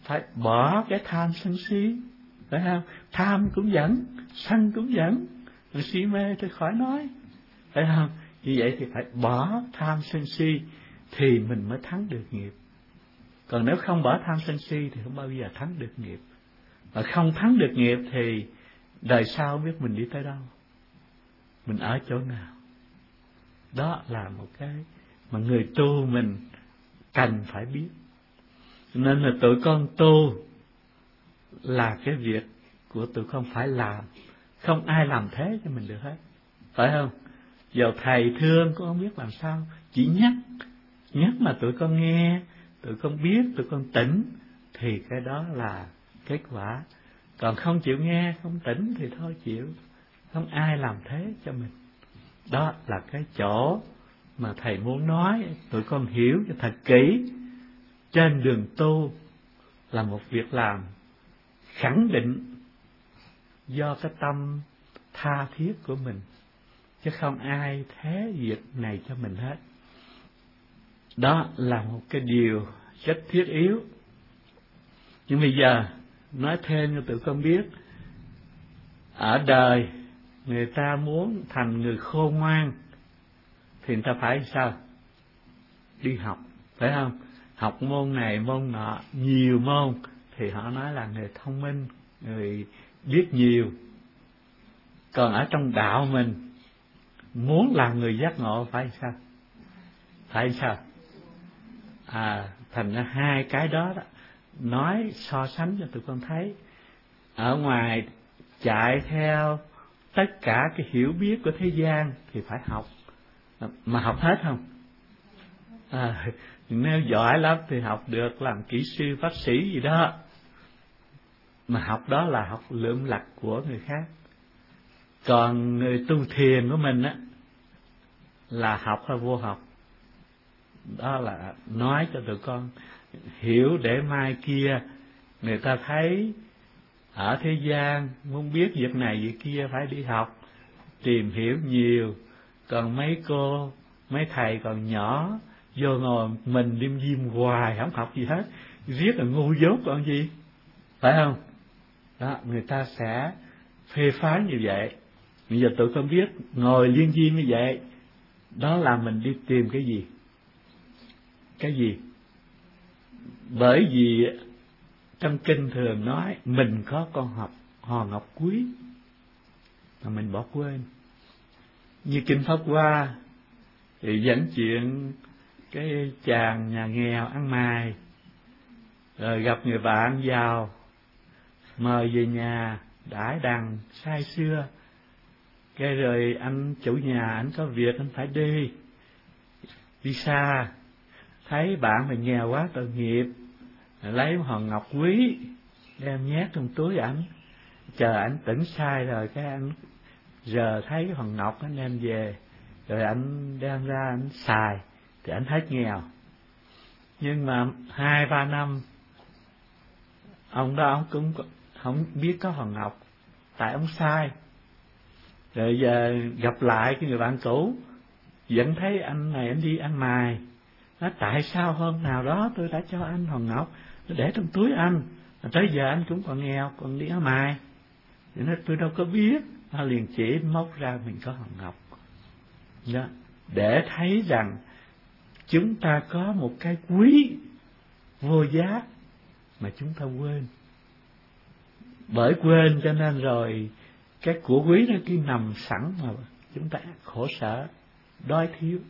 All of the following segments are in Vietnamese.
phải bỏ cái tham sân si, phải không? Tham cũng dẫn, sân cũng dẫn, si mê thì khỏi nói, phải không? Như vậy thì phải bỏ tham sân si thì mình mới thắng được nghiệp. Còn nếu không bỏ tham sân si thì không bao giờ thắng được nghiệp. Và không thắng được nghiệp thì đời sau biết mình đi tới đâu, mình ở chỗ nào. Đó là một cái mà người tu mình cần phải biết. Nên là tụi con tu là cái việc của tụi con phải làm. Không ai làm thế cho mình được hết, phải không? Giờ thầy thương cũng không biết làm sao, chỉ nhắc mà tụi con nghe, tụi con biết, tụi con tỉnh, thì cái đó là kết quả. Còn không chịu nghe, không tỉnh thì thôi chịu. Không ai làm thế cho mình. Đó là cái chỗ mà thầy muốn nói, tụi con hiểu cho thật kỹ. Trên đường tu là một việc làm khẳng định do cái tâm tha thiết của mình, chứ không ai thế việc này cho mình hết. Đó là một cái điều rất thiết yếu. Nhưng bây giờ nói thêm cho tụi con biết, ở đời người ta muốn thành người khôn ngoan thì người ta phải sao? Đi học, phải không? Học môn này môn nọ, nhiều môn thì họ nói là người thông minh, người biết nhiều. Còn ở trong đạo mình muốn làm người giác ngộ phải sao? Phải sao? Thành ra hai cái đó nói so sánh cho tụi con thấy. Ở ngoài chạy theo tất cả cái hiểu biết của thế gian thì phải học. Mà học hết không? Nếu giỏi lắm thì học được làm kỹ sư, bác sĩ gì đó. Mà học đó là học lượm lặt của người khác. Còn người tu thiền của mình á là học hay vô học. Đó là nói cho tụi con hiểu để mai kia người ta thấy ở thế gian muốn biết việc này việc kia phải đi học, tìm hiểu nhiều. Còn mấy cô, mấy thầy còn nhỏ, vô ngồi mình đêm diêm hoài không học gì hết, riết là ngu dốt còn gì, phải không? Đó, người ta sẽ phê phán như vậy. Bây giờ tụi con biết ngồi liên diêm như vậy, đó là mình đi tìm cái gì? Cái gì? Bởi vì trong kinh thường nói mình có con hò ngọc quý mà mình bỏ quên. Như kinh Pháp Hoa thì dẫn chuyện cái chàng nhà nghèo ăn mày, rồi gặp người bạn giàu mời về nhà đãi đằng say sưa. Cái rồi anh chủ nhà anh có việc anh phải đi xa, thấy bạn mình nghèo quá tội nghiệp, lấy một hòn ngọc quý đem nhét trong túi ảnh, chờ ảnh tỉnh say rồi cái anh giờ thấy cái hòn ngọc anh đem về, rồi anh đem ra anh xài thì anh hết nghèo. Nhưng mà 2-3 năm ông đó ông cũng không biết có hòn ngọc, tại ông sai. Rồi giờ gặp lại cái người bạn cũ, vẫn thấy anh này anh đi ăn mày, nói tại sao hôm nào đó tôi đã cho anh hòn ngọc, tôi để trong túi anh, tới giờ anh cũng còn nghèo, còn đi ăn mày. Thì nói tôi đâu có biết. Nó liền chỉ móc ra mình có hòn ngọc đó, để thấy rằng chúng ta có một cái quý vô giá mà chúng ta quên. Bởi quên cho nên rồi cái của quý nó cứ nằm sẵn mà chúng ta khổ sở, đói thiếu.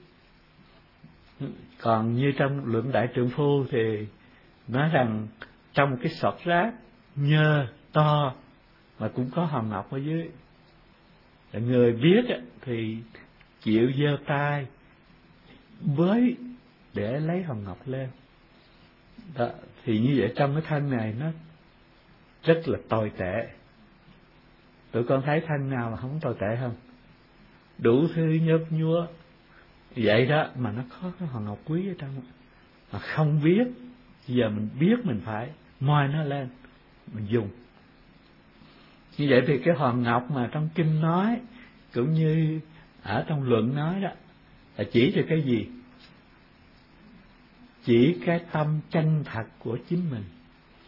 Còn như trong luận Đại Trượng Phu thì nói rằng trong cái sọt rác nhơ to mà cũng có hòn ngọc ở dưới. Người biết thì chịu giơ tay với để lấy hòn ngọc lên. Đó, thì như vậy trong cái thân này nó rất là tồi tệ. Tụi con thấy thân nào mà không tồi tệ không? Đủ thứ nhớp nhúa vậy đó mà nó có cái hòn ngọc quý ở trong, mà không biết. Giờ mình biết mình phải moi nó lên mình dùng. Như vậy thì cái hòn ngọc mà trong kinh nói cũng như ở trong luận nói đó là chỉ cho cái gì? Chỉ cái tâm chân thật của chính mình.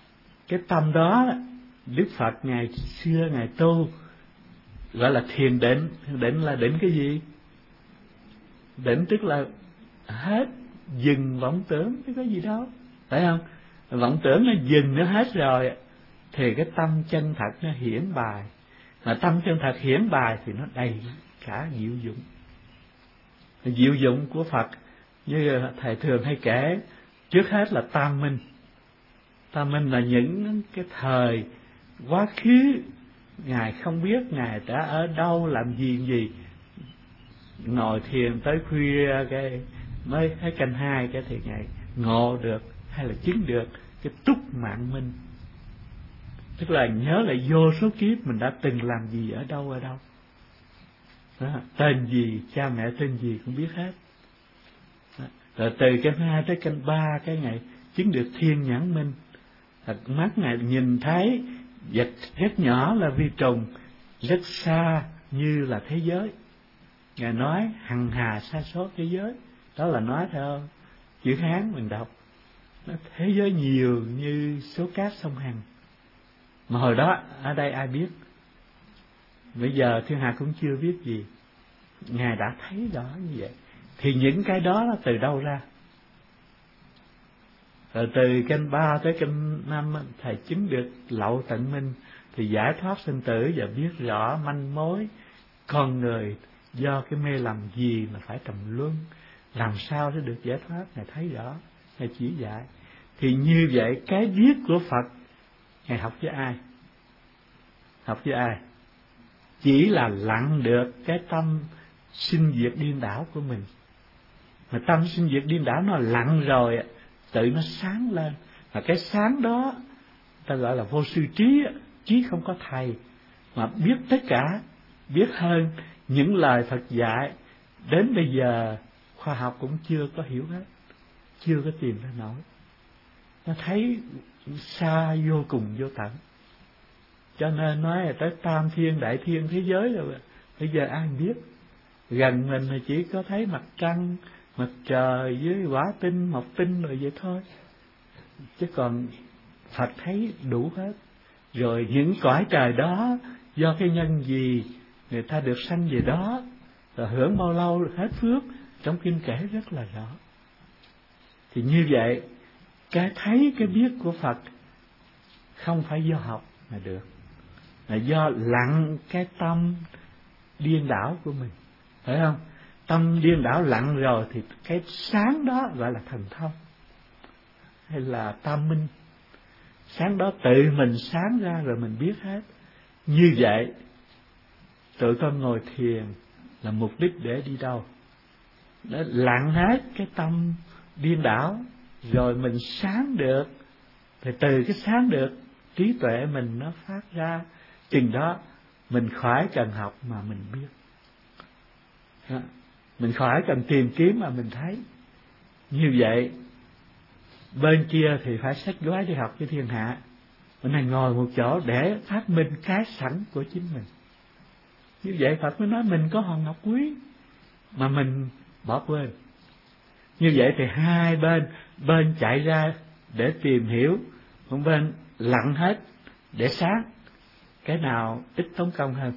Cái tâm đó Đức Phật ngày xưa Ngài tu gọi là thiền định. Thiền định là định cái gì? Định tức là hết, dừng vọng tưởng, chứ có gì đâu, phải không? Vọng tưởng nó dừng, nó hết rồi thì cái tâm chân thật nó hiển bài. Mà tâm chân thật hiển bài thì nó đầy cả diệu dụng. Diệu dụng của Phật như thầy thường hay kể, trước hết là tam minh. Tam minh là những cái thời quá khứ Ngài không biết Ngài đã ở đâu, làm gì, ngồi thiền tới khuya cái mới thấy canh hai cái thì Ngài ngộ được hay là chứng được cái túc mạng minh. Tức là nhớ lại vô số kiếp mình đã từng làm gì, ở đâu đó, tên gì, cha mẹ tên gì cũng biết hết đó. Rồi từ canh 2 tới canh 3 cái Ngài chứng được thiên nhãn minh. Mắt Ngài nhìn thấy vật rất nhỏ là vi trùng, rất xa như là thế giới. Ngài nói hằng hà sa số thế giới, đó là nói theo chữ Hán mình đọc, thế giới nhiều như số cát sông Hằng. Mà hồi đó ở đây ai biết? Bây giờ thiên hạ cũng chưa biết gì. Ngài đã thấy rõ như vậy. Thì những cái đó là từ đâu ra? Rồi từ canh 3 tới canh 5 thầy chứng được lậu tận minh, thì giải thoát sinh tử và biết rõ manh mối con người do cái mê lầm gì mà phải trầm luân, làm sao để được giải thoát. Ngài thấy rõ, Ngài chỉ dạy. Thì như vậy cái biết của Phật Ngài học với ai? Học với ai? Chỉ là lặng được cái tâm sinh diệt điên đảo của mình. Mà tâm sinh diệt điên đảo nó lặng rồi, tự nó sáng lên. Mà cái sáng đó ta gọi là vô sư trí, trí không có thầy, mà biết tất cả, biết hơn những lời Phật dạy. Đến bây giờ khoa học cũng chưa có hiểu hết, chưa có tìm ra nổi. Nó thấy xa vô cùng vô tận. Cho nên nói là tới tam thiên đại thiên thế giới rồi, bây giờ ai biết. Gần mình thì chỉ có thấy mặt trăng, mặt trời với quả tinh, mộc tinh rồi vậy thôi. Chứ còn Phật thấy đủ hết. Rồi những cõi trời đó do cái nhân gì người ta được sanh về đó, rồi hưởng bao lâu hết phước, trong kinh kể rất là rõ. Thì như vậy cái thấy cái biết của Phật không phải do học mà được, là do lặng cái tâm điên đảo của mình, phải không? Tâm điên đảo lặng rồi thì cái sáng đó gọi là thần thông hay là tam minh. Sáng đó tự mình sáng ra rồi mình biết hết. Như vậy tụi con ngồi thiền là mục đích để đi đâu? Để lặng hết cái tâm điên đảo rồi mình sáng được. Thì từ cái sáng được, trí tuệ mình nó phát ra. Chừng đó mình khỏi cần học mà mình biết, mình khỏi cần tìm kiếm mà mình thấy. Như vậy bên kia thì phải xách gói đi học với thiên hạ, bên này ngồi một chỗ để phát minh cái sẵn của chính mình. Như vậy Phật mới nói mình có hòn ngọc quý mà mình bỏ quên. Như vậy thì hai bên chạy ra để tìm hiểu, một bên lặng hết để sáng. Cái nào ít tốn công hơn?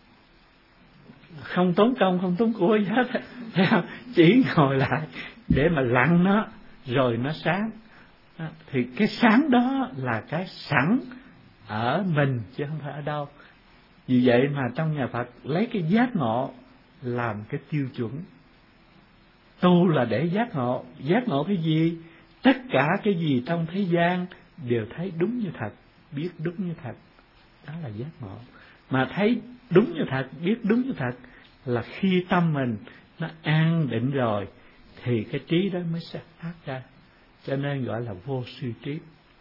Không tốn công, không tốn của gì hết, thấy không? Chỉ ngồi lại để mà lặng nó rồi nó sáng. Thì cái sáng đó là cái sẵn ở mình chứ không phải ở đâu. Vì vậy mà trong nhà Phật lấy cái giác ngộ làm cái tiêu chuẩn. Tu là để giác ngộ. Giác ngộ cái gì? Tất cả cái gì trong thế gian đều thấy đúng như thật, biết đúng như thật. Đó là giác ngộ. Mà thấy đúng như thật, biết đúng như thật là khi tâm mình nó an định rồi thì cái trí đó mới sẽ phát ra. Cho nên gọi là vô sư trí.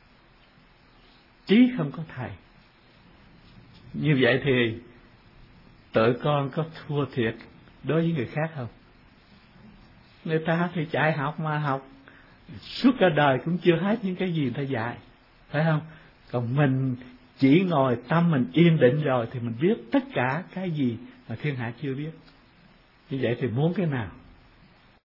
Trí không có thầy. Như vậy thì tụi con có thua thiệt đối với người khác không? Người ta thì chạy học mà học suốt cả đời cũng chưa hết những cái gì người ta dạy, phải không? Còn mình chỉ ngồi tâm mình yên định rồi thì mình biết tất cả cái gì mà thiên hạ chưa biết. Như vậy thì muốn cái nào?